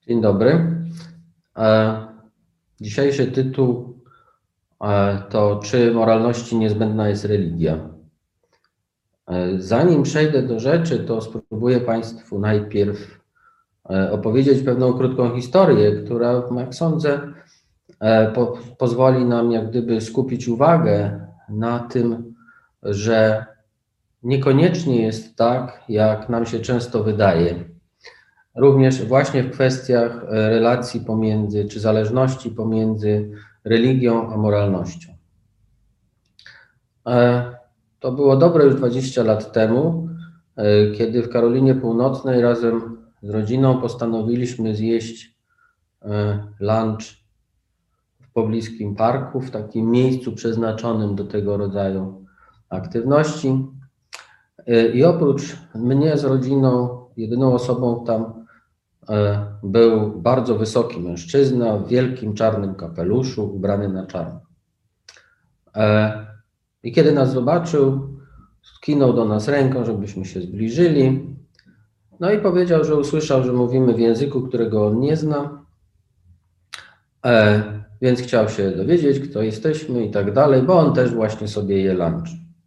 Dzień dobry. Dzisiejszy tytuł to czy moralności niezbędna jest religia? Zanim przejdę do rzeczy, to spróbuję Państwu najpierw opowiedzieć pewną krótką historię, która, jak sądzę, pozwoli nam jak gdyby skupić uwagę na tym, że niekoniecznie jest tak, jak nam się często wydaje. Również właśnie w kwestiach relacji pomiędzy, czy zależności pomiędzy religią a moralnością. To było dobre już 20 lat temu, kiedy w Karolinie Północnej razem z rodziną postanowiliśmy zjeść lunch w pobliskim parku, w takim miejscu przeznaczonym do tego rodzaju aktywności. I oprócz mnie z rodziną, jedyną osobą tam był bardzo wysoki mężczyzna w wielkim czarnym kapeluszu, ubrany na czarno. I kiedy nas zobaczył, skinął do nas ręką, żebyśmy się zbliżyli. No i powiedział, że usłyszał, że mówimy w języku, którego on nie zna, więc chciał się dowiedzieć, kto jesteśmy i tak dalej, bo on też właśnie sobie je lunch.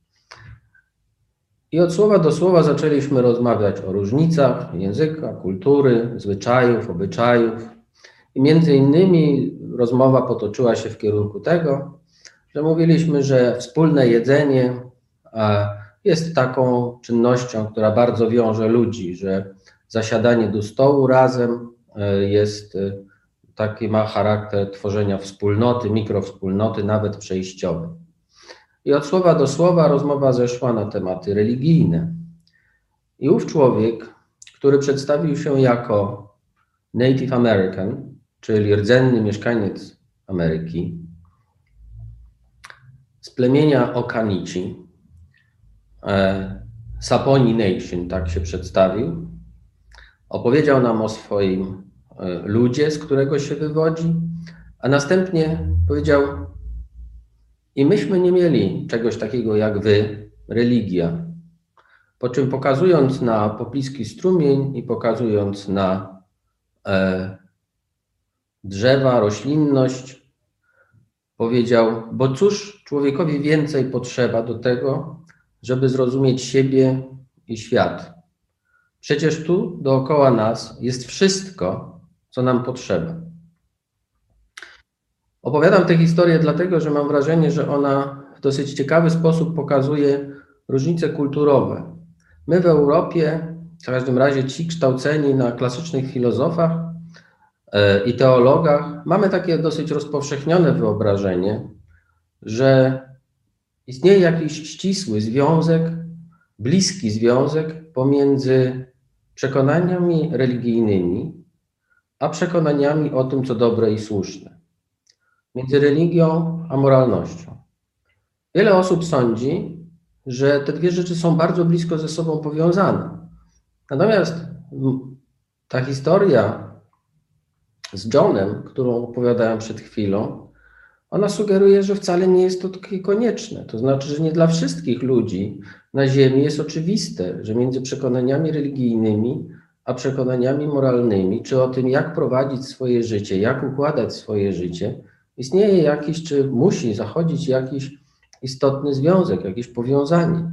I od słowa do słowa zaczęliśmy rozmawiać o różnicach języka, kultury, zwyczajów, obyczajów. I między innymi rozmowa potoczyła się w kierunku tego, że mówiliśmy, że wspólne jedzenie jest taką czynnością, która bardzo wiąże ludzi, że zasiadanie do stołu razem jest taki, ma charakter tworzenia wspólnoty, mikrowspólnoty, nawet przejściowej. I od słowa do słowa rozmowa zeszła na tematy religijne. I ów człowiek, który przedstawił się jako Native American, czyli rdzenny mieszkaniec Ameryki, z plemienia Okanichi, Saponi Nation, tak się przedstawił, opowiedział nam o swoim ludzie, z którego się wywodzi, a następnie powiedział: i myśmy nie mieli czegoś takiego jak wy, religia. Po czym pokazując na pobliski strumień i pokazując na drzewa, roślinność, powiedział: bo cóż człowiekowi więcej potrzeba do tego, żeby zrozumieć siebie i świat. Przecież tu dookoła nas jest wszystko, co nam potrzeba. Opowiadam tę historię dlatego, że mam wrażenie, że ona w dosyć ciekawy sposób pokazuje różnice kulturowe. My w Europie, w każdym razie ci kształceni na klasycznych filozofach i teologach, mamy takie dosyć rozpowszechnione wyobrażenie, że istnieje jakiś ścisły związek, bliski związek pomiędzy przekonaniami religijnymi a przekonaniami o tym, co dobre i słuszne. Między religią a moralnością. Wiele osób sądzi, że te dwie rzeczy są bardzo blisko ze sobą powiązane. Natomiast ta historia z Johnem, którą opowiadałem przed chwilą, ona sugeruje, że wcale nie jest to takie konieczne. To znaczy, że nie dla wszystkich ludzi na ziemi jest oczywiste, że między przekonaniami religijnymi a przekonaniami moralnymi, czy o tym, jak prowadzić swoje życie, jak układać swoje życie, istnieje jakiś, czy musi zachodzić jakiś istotny związek, jakieś powiązanie.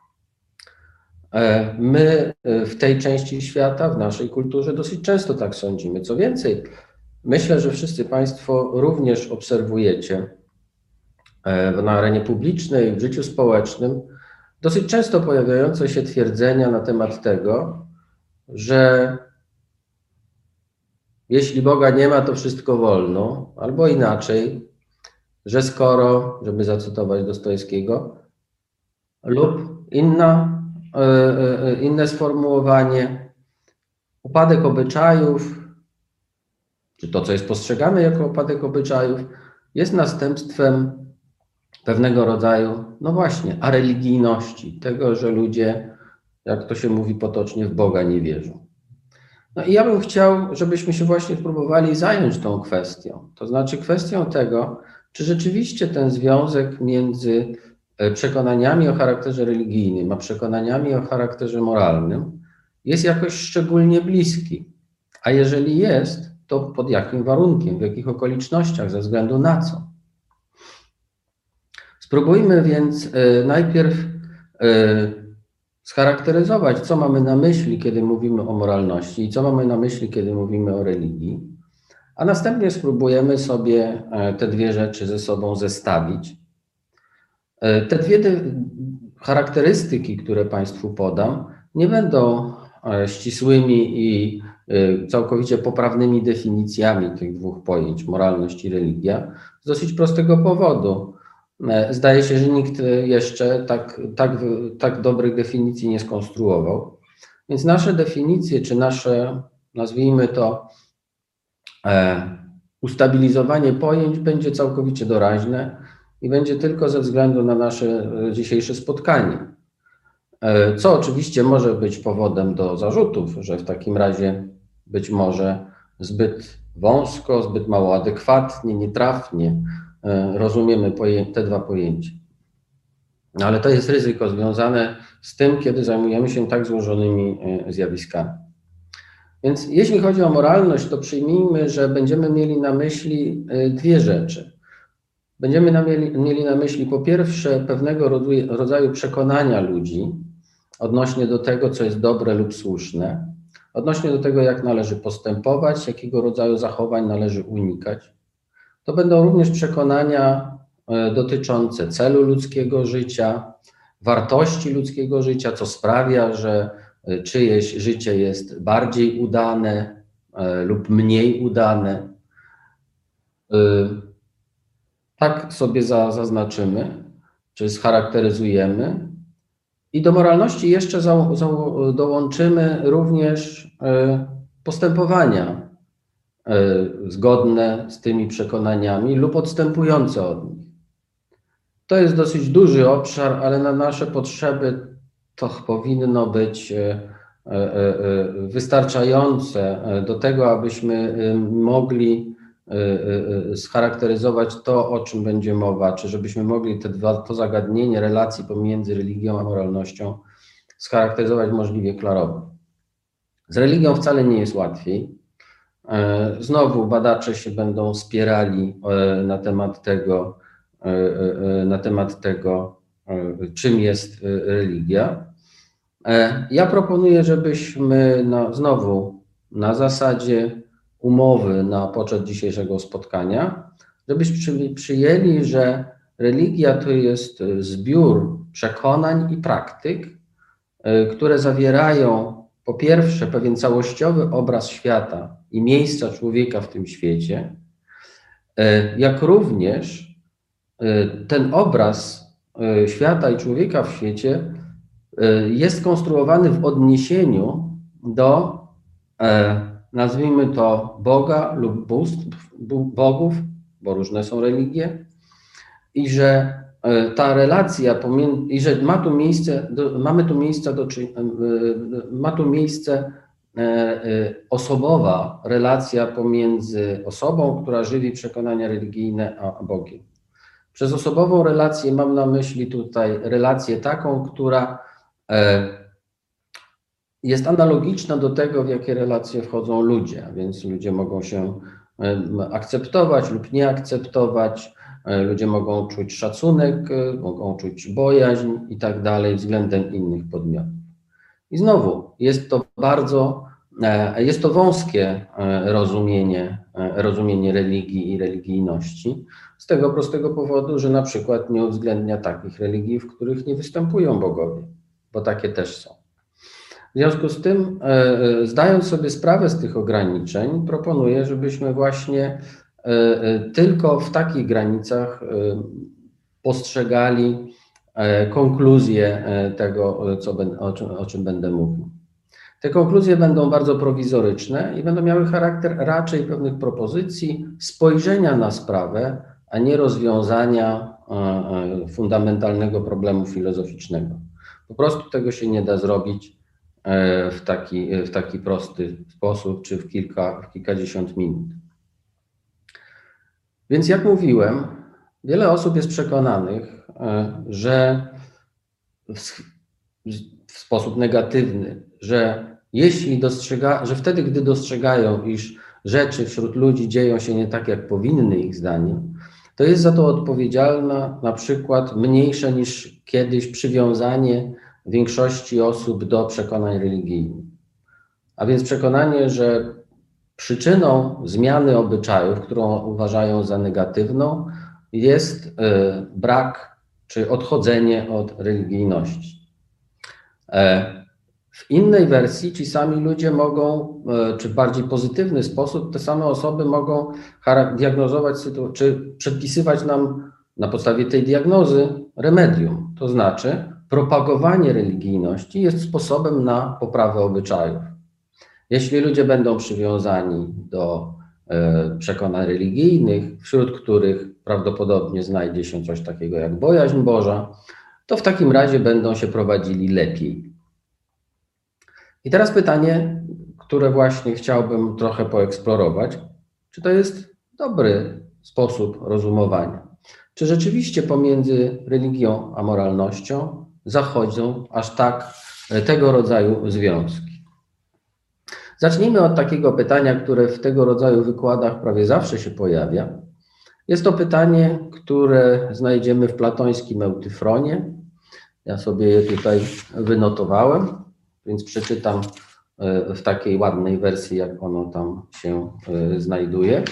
My w tej części świata, w naszej kulturze dosyć często tak sądzimy. Co więcej, myślę, że wszyscy Państwo również obserwujecie na arenie publicznej, w życiu społecznym dosyć często pojawiające się twierdzenia na temat tego, że jeśli Boga nie ma, to wszystko wolno, albo inaczej, że skoro, żeby zacytować Dostojewskiego, lub inne sformułowanie, upadek obyczajów, czy to, co jest postrzegane jako upadek obyczajów, jest następstwem pewnego rodzaju, no właśnie, areligijności, tego, że ludzie, jak to się mówi potocznie, w Boga nie wierzą. No i ja bym chciał, żebyśmy się właśnie spróbowali zająć tą kwestią, to znaczy kwestią tego, czy rzeczywiście ten związek między przekonaniami o charakterze religijnym a przekonaniami o charakterze moralnym jest jakoś szczególnie bliski. A jeżeli jest, to pod jakim warunkiem, w jakich okolicznościach, ze względu na co. Spróbujmy więc najpierw scharakteryzować, co mamy na myśli, kiedy mówimy o moralności i co mamy na myśli, kiedy mówimy o religii, a następnie spróbujemy sobie te dwie rzeczy ze sobą zestawić. Te dwie charakterystyki, które Państwu podam, nie będą ścisłymi i całkowicie poprawnymi definicjami tych dwóch pojęć, moralność i religia, z dosyć prostego powodu. Zdaje się, że nikt jeszcze tak dobrych definicji nie skonstruował. Więc nasze definicje, czy nasze, nazwijmy to, ustabilizowanie pojęć będzie całkowicie doraźne i będzie tylko ze względu na nasze dzisiejsze spotkanie. Co oczywiście może być powodem do zarzutów, że w takim razie być może zbyt wąsko, zbyt mało adekwatnie, nietrafnie rozumiemy te dwa pojęcia. Ale to jest ryzyko związane z tym, kiedy zajmujemy się tak złożonymi zjawiskami. Więc jeśli chodzi o moralność, to przyjmijmy, że będziemy mieli na myśli dwie rzeczy. Będziemy mieli na myśli po pierwsze pewnego rodzaju przekonania ludzi odnośnie do tego, co jest dobre lub słuszne, odnośnie do tego, jak należy postępować, jakiego rodzaju zachowań należy unikać. To będą również przekonania dotyczące celu ludzkiego życia, wartości ludzkiego życia, co sprawia, że czyjeś życie jest bardziej udane lub mniej udane. Tak sobie zaznaczymy, czy scharakteryzujemy. I do moralności jeszcze dołączymy również postępowania zgodne z tymi przekonaniami lub odstępujące od nich. To jest dosyć duży obszar, ale na nasze potrzeby to powinno być wystarczające do tego, abyśmy mogli scharakteryzować to, o czym będzie mowa, czy żebyśmy mogli to zagadnienie relacji pomiędzy religią a moralnością scharakteryzować możliwie klarownie. Z religią wcale nie jest łatwiej. Znowu badacze się będą spierali na temat tego, czym jest religia. Ja proponuję, żebyśmy znowu na zasadzie umowy na poczet dzisiejszego spotkania, żebyśmy przyjęli, że religia to jest zbiór przekonań i praktyk, które zawierają po pierwsze pewien całościowy obraz świata i miejsca człowieka w tym świecie, jak również ten obraz świata i człowieka w świecie jest konstruowany w odniesieniu do, nazwijmy to, Boga lub bogów, bo różne są religie, i że ta relacja i że ma tu miejsce osobowa relacja pomiędzy osobą, która żywi przekonania religijne, a Bogiem. Przez osobową relację mam na myśli tutaj relację taką, która jest analogiczna do tego, w jakie relacje wchodzą ludzie, a więc ludzie mogą się akceptować lub nie akceptować, ludzie mogą czuć szacunek, mogą czuć bojaźń i tak dalej względem innych podmiotów. I znowu jest to wąskie rozumienie religii i religijności z tego prostego powodu, że na przykład nie uwzględnia takich religii, w których nie występują bogowie, bo takie też są. W związku z tym, zdając sobie sprawę z tych ograniczeń, proponuję, żebyśmy właśnie tylko w takich granicach postrzegali konkluzje tego, o czym będę mówił. Te konkluzje będą bardzo prowizoryczne i będą miały charakter raczej pewnych propozycji, spojrzenia na sprawę, a nie rozwiązania fundamentalnego problemu filozoficznego. Po prostu tego się nie da zrobić w taki prosty sposób, czy w kilkadziesiąt minut. Więc jak mówiłem, wiele osób jest przekonanych, że w sposób negatywny, że wtedy, gdy dostrzegają, iż rzeczy wśród ludzi dzieją się nie tak, jak powinny ich zdaniem, to jest za to odpowiedzialna na przykład mniejsze niż kiedyś przywiązanie większości osób do przekonań religijnych. A więc przekonanie, że przyczyną zmiany obyczajów, którą uważają za negatywną, jest brak czy odchodzenie od religijności. W innej wersji ci sami ludzie mogą, czy w bardziej pozytywny sposób, te same osoby mogą diagnozować czy przedpisywać nam na podstawie tej diagnozy remedium. To znaczy, propagowanie religijności jest sposobem na poprawę obyczajów. Jeśli ludzie będą przywiązani do przekonań religijnych, wśród których prawdopodobnie znajdzie się coś takiego jak bojaźń Boża, to w takim razie będą się prowadzili lepiej. I teraz pytanie, które właśnie chciałbym trochę poeksplorować, czy to jest dobry sposób rozumowania? Czy rzeczywiście pomiędzy religią a moralnością zachodzą aż tak tego rodzaju związki? Zacznijmy od takiego pytania, które w tego rodzaju wykładach prawie zawsze się pojawia. Jest to pytanie, które znajdziemy w platońskim Eutyfronie. Ja sobie je tutaj wynotowałem, więc przeczytam w takiej ładnej wersji, jak ono tam się znajduje.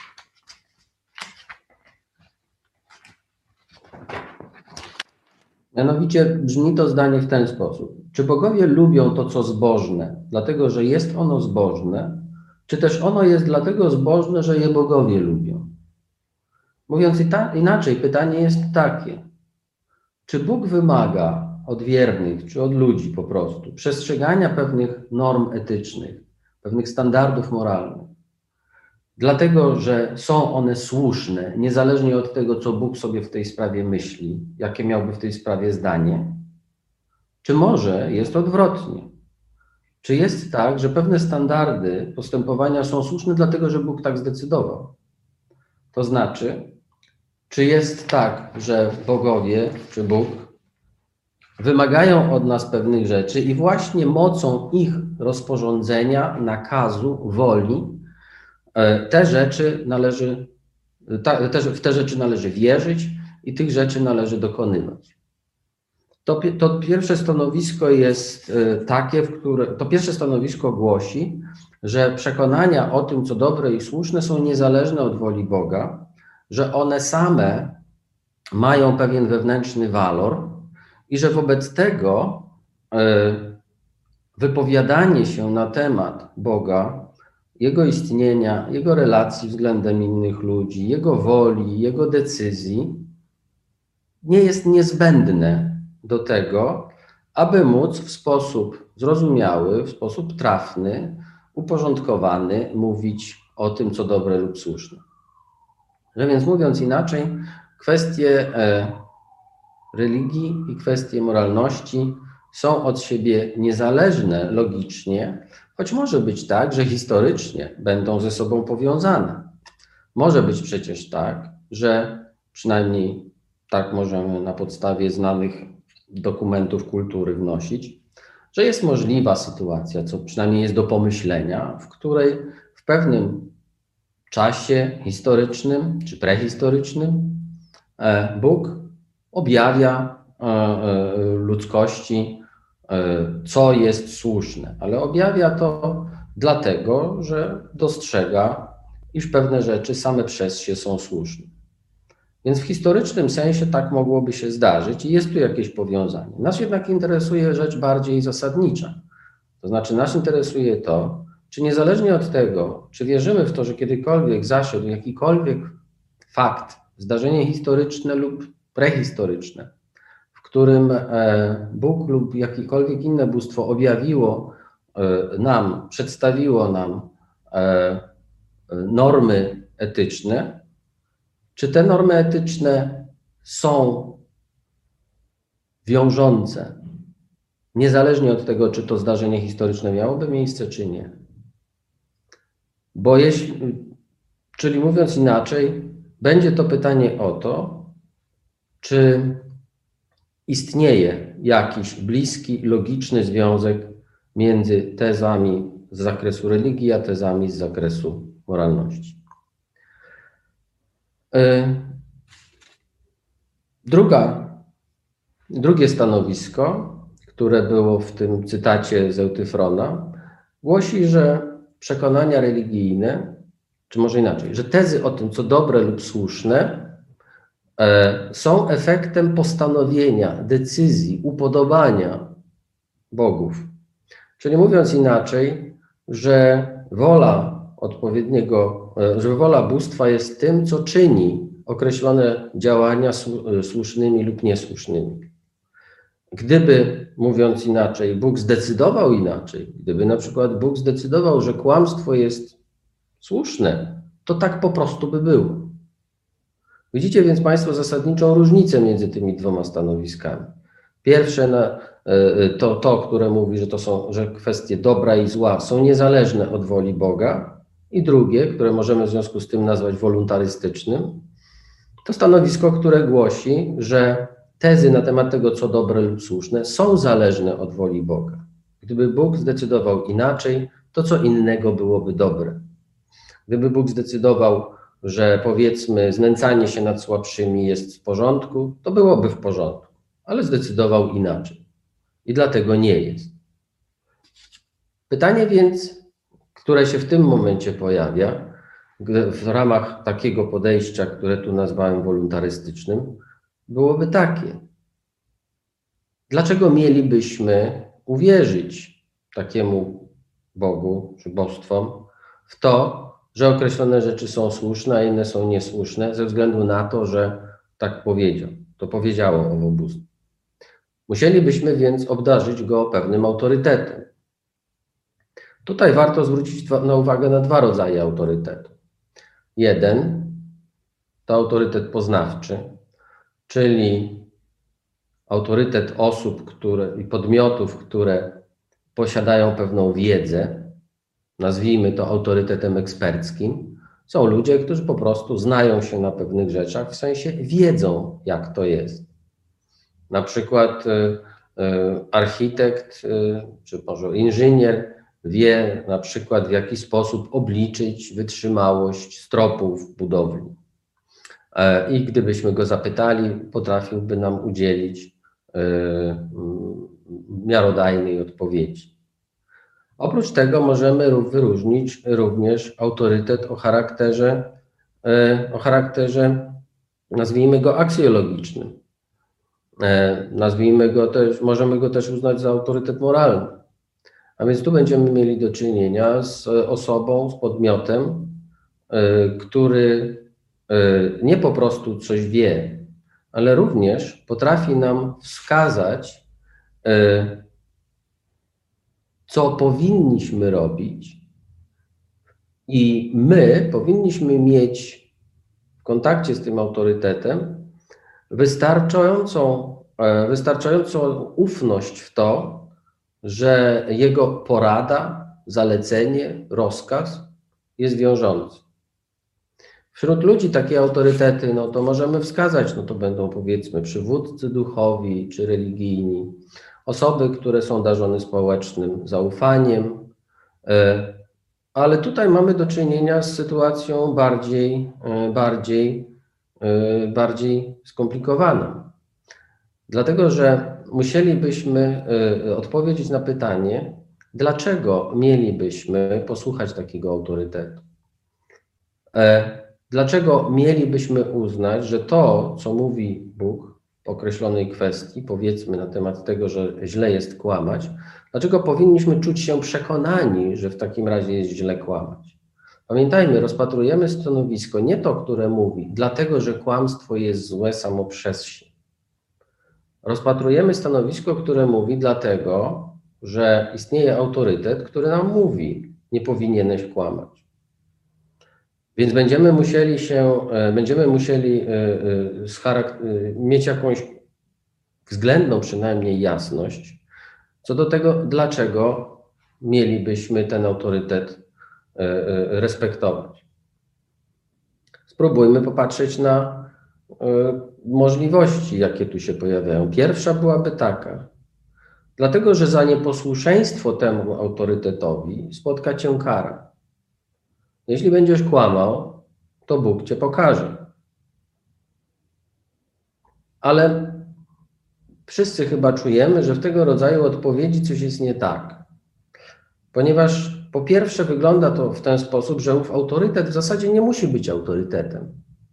Mianowicie brzmi to zdanie w ten sposób. Czy bogowie lubią to, co zbożne, dlatego że jest ono zbożne, czy też ono jest dlatego zbożne, że je bogowie lubią? Mówiąc inaczej, pytanie jest takie. Czy Bóg wymaga od wiernych, czy od ludzi po prostu, przestrzegania pewnych norm etycznych, pewnych standardów moralnych, dlatego że są one słuszne, niezależnie od tego, co Bóg sobie w tej sprawie myśli, jakie miałby w tej sprawie zdanie? Czy może jest odwrotnie? Czy jest tak, że pewne standardy postępowania są słuszne, dlatego że Bóg tak zdecydował? To znaczy, czy jest tak, że bogowie, czy Bóg wymagają od nas pewnych rzeczy i właśnie mocą ich rozporządzenia, nakazu, woli, w te rzeczy należy wierzyć i tych rzeczy należy dokonywać. To pierwsze stanowisko jest takie, to pierwsze stanowisko głosi, że przekonania o tym, co dobre i słuszne, są niezależne od woli Boga, że one same mają pewien wewnętrzny walor i że wobec tego wypowiadanie się na temat Boga, Jego istnienia, Jego relacji względem innych ludzi, Jego woli, Jego decyzji nie jest niezbędne do tego, aby móc w sposób zrozumiały, w sposób trafny, uporządkowany mówić o tym, co dobre lub słuszne. Że więc mówiąc inaczej, kwestie religii i kwestie moralności są od siebie niezależne logicznie, choć może być tak, że historycznie będą ze sobą powiązane. Może być przecież tak, że przynajmniej tak możemy na podstawie znanych dokumentów kultury wnosić, że jest możliwa sytuacja, co przynajmniej jest do pomyślenia, w której w pewnym czasie historycznym czy prehistorycznym Bóg objawia ludzkości, co jest słuszne, ale objawia to dlatego, że dostrzega, iż pewne rzeczy same przez się są słuszne. Więc w historycznym sensie tak mogłoby się zdarzyć i jest tu jakieś powiązanie. Nas jednak interesuje rzecz bardziej zasadnicza. To znaczy nas interesuje to, czy niezależnie od tego, czy wierzymy w to, że kiedykolwiek zaszedł jakikolwiek fakt, zdarzenie historyczne lub prehistoryczne, w którym Bóg lub jakiekolwiek inne bóstwo objawiło nam, przedstawiło nam normy etyczne, czy te normy etyczne są wiążące, niezależnie od tego, czy to zdarzenie historyczne miałoby miejsce, czy nie. Bo czyli mówiąc inaczej, będzie to pytanie o to, czy istnieje jakiś bliski, logiczny związek między tezami z zakresu religii, a tezami z zakresu moralności. Drugie stanowisko, które było w tym cytacie z Eutyfrona, głosi, że przekonania religijne, czy może inaczej, że tezy o tym, co dobre lub słuszne, są efektem postanowienia, decyzji, upodobania bogów. Czyli mówiąc inaczej, że wola bóstwa jest tym, co czyni określone działania słusznymi lub niesłusznymi. Gdyby, mówiąc inaczej, Bóg zdecydował inaczej, gdyby na przykład Bóg zdecydował, że kłamstwo jest słuszne, to tak po prostu by było. Widzicie więc Państwo zasadniczą różnicę między tymi dwoma stanowiskami. Pierwsze to, które mówi, że kwestie dobra i zła są niezależne od woli Boga, i drugie, które możemy w związku z tym nazwać wolontarystycznym, to stanowisko, które głosi, że tezy na temat tego, co dobre lub słuszne, są zależne od woli Boga. Gdyby Bóg zdecydował inaczej, to co innego byłoby dobre. Gdyby Bóg zdecydował, że powiedzmy znęcanie się nad słabszymi jest w porządku, to byłoby w porządku, ale zdecydował inaczej i dlatego nie jest. Pytanie więc, które się w tym momencie pojawia, w ramach takiego podejścia, które tu nazwałem wolontarystycznym, byłoby takie. Dlaczego mielibyśmy uwierzyć takiemu Bogu czy bóstwom w to, że określone rzeczy są słuszne, a inne są niesłuszne, ze względu na to, że tak powiedział, to powiedziało owo bóstwo. Musielibyśmy więc obdarzyć go pewnym autorytetem. Tutaj warto zwrócić uwagę na dwa rodzaje autorytetu. Jeden to autorytet poznawczy, czyli autorytet osób i podmiotów, które posiadają pewną wiedzę, nazwijmy to autorytetem eksperckim. Są ludzie, którzy po prostu znają się na pewnych rzeczach, w sensie wiedzą, jak to jest. Na przykład architekt czy może inżynier wie na przykład, w jaki sposób obliczyć wytrzymałość stropów budowli. I gdybyśmy go zapytali, potrafiłby nam udzielić miarodajnej odpowiedzi. Oprócz tego możemy wyróżnić również autorytet o charakterze, nazwijmy go aksjologicznym. Możemy go też uznać za autorytet moralny. A więc tu będziemy mieli do czynienia z osobą, z podmiotem, który nie po prostu coś wie, ale również potrafi nam wskazać, co powinniśmy robić, i my powinniśmy mieć w kontakcie z tym autorytetem wystarczającą ufność w to, że jego porada, zalecenie, rozkaz jest wiążący. Wśród ludzi takie autorytety, to możemy wskazać, to będą powiedzmy przywódcy duchowi czy religijni, osoby, które są darzone społecznym zaufaniem, ale tutaj mamy do czynienia z sytuacją bardziej skomplikowaną. Dlatego, że musielibyśmy odpowiedzieć na pytanie, dlaczego mielibyśmy posłuchać takiego autorytetu. Dlaczego mielibyśmy uznać, że to, co mówi Bóg w określonej kwestii, powiedzmy na temat tego, że źle jest kłamać, dlaczego powinniśmy czuć się przekonani, że w takim razie jest źle kłamać? Pamiętajmy, rozpatrujemy stanowisko nie to, które mówi, dlatego, że kłamstwo jest złe samo przez się. Rozpatrujemy stanowisko, które mówi dlatego, że istnieje autorytet, który nam mówi, nie powinieneś kłamać. Więc będziemy musieli mieć jakąś względną przynajmniej jasność co do tego, dlaczego mielibyśmy ten autorytet respektować. Spróbujmy popatrzeć na możliwości, jakie tu się pojawiają. Pierwsza byłaby taka, dlatego że za nieposłuszeństwo temu autorytetowi spotka cię kara. Jeśli będziesz kłamał, to Bóg cię pokaże. Ale wszyscy chyba czujemy, że w tego rodzaju odpowiedzi coś jest nie tak. Ponieważ po pierwsze wygląda to w ten sposób, że ów autorytet w zasadzie nie musi być autorytetem.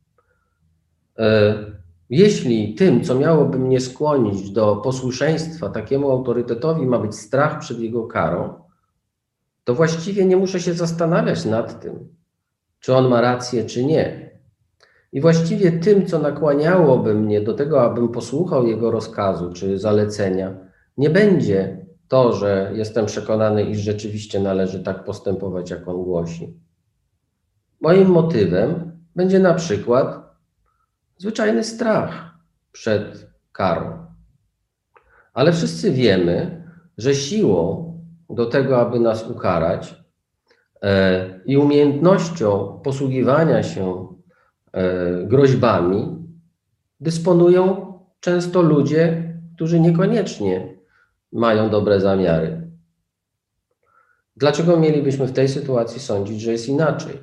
Jeśli tym, co miałoby mnie skłonić do posłuszeństwa takiemu autorytetowi, ma być strach przed jego karą, to właściwie nie muszę się zastanawiać nad tym, czy on ma rację, czy nie. I właściwie tym, co nakłaniałoby mnie do tego, abym posłuchał jego rozkazu czy zalecenia, nie będzie to, że jestem przekonany, iż rzeczywiście należy tak postępować, jak on głosi. Moim motywem będzie na przykład zwyczajny strach przed karą. Ale wszyscy wiemy, że siłą do tego, aby nas ukarać i umiejętnością posługiwania się groźbami dysponują często ludzie, którzy niekoniecznie mają dobre zamiary. Dlaczego mielibyśmy w tej sytuacji sądzić, że jest inaczej?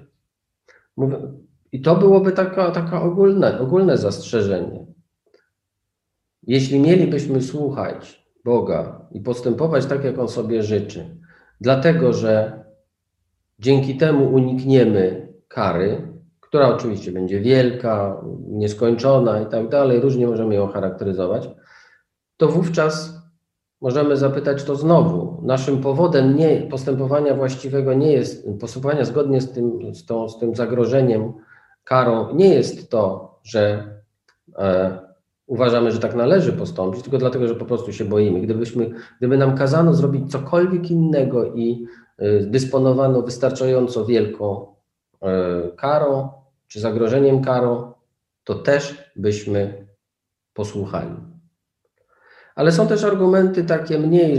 I to byłoby taka ogólne zastrzeżenie. Jeśli mielibyśmy słuchać Boga i postępować tak, jak On sobie życzy, dlatego że dzięki temu unikniemy kary, która oczywiście będzie wielka, nieskończona i tak dalej, różnie możemy ją charakteryzować, to wówczas możemy zapytać to znowu. Naszym powodem postępowania właściwego nie jest, postępowania zgodnie z tym zagrożeniem, karą, nie jest to, że uważamy, że tak należy postąpić, tylko dlatego, że po prostu się boimy. Gdyby nam kazano zrobić cokolwiek innego i dysponowano wystarczająco wielką karą czy zagrożeniem karą, to też byśmy posłuchali. Ale są też argumenty takie mniej